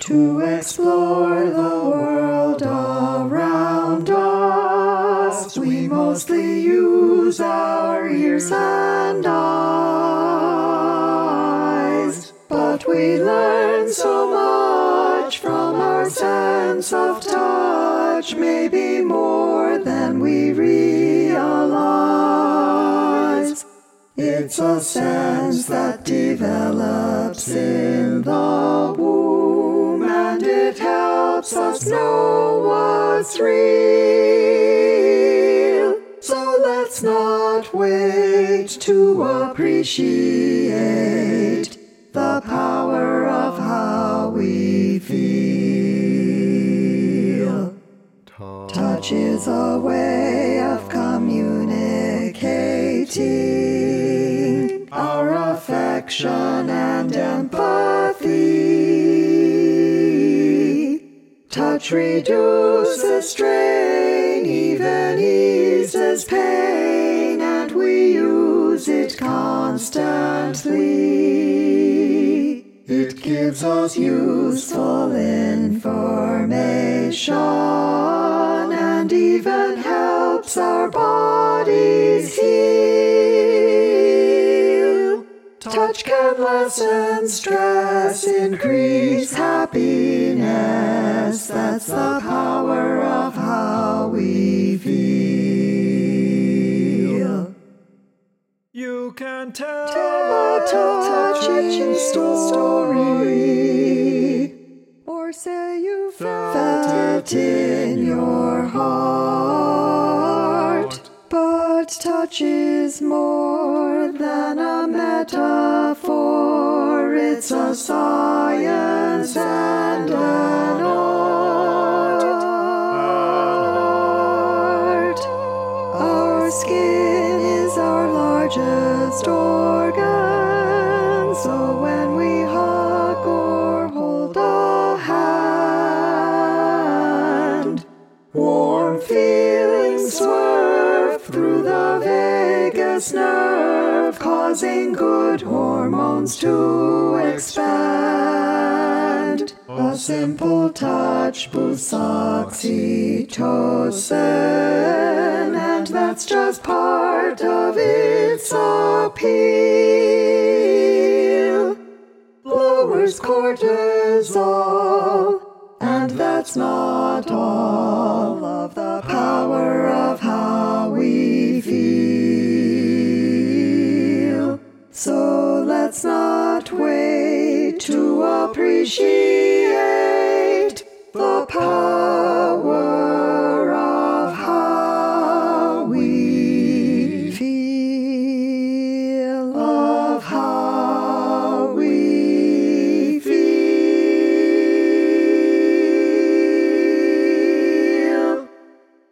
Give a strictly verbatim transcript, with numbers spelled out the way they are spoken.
to explore the world around us. We mostly use our ears and eyes, but we learn so much from our sense of touch, maybe more than we realize. It's a sense that develops in the womb, and it helps us know what's real. So let's not wait to appreciate the power of how we feel. Touch is a way of communicating our affection and empathy. Touch reduces strain, even eases pain, and we use it constantly. It gives us useful information and even helps our bodies heal. Touch can lessen stress, increase happiness. That's the power of how we feel. You can tell, tell a touching story, or say you felt it in your heart. But touch is more than a metaphor. It's a science and an art. Our skin is our largest organ, so when we hug or hold a hand, warm feelings swerve through the vagus nerve, causing good hormones to expand. A simple touch boosts oxytocin, and that's just part of its appeal. Lowers cortisol, and that's not all of the power of how we feel. So let's not wait to appreciate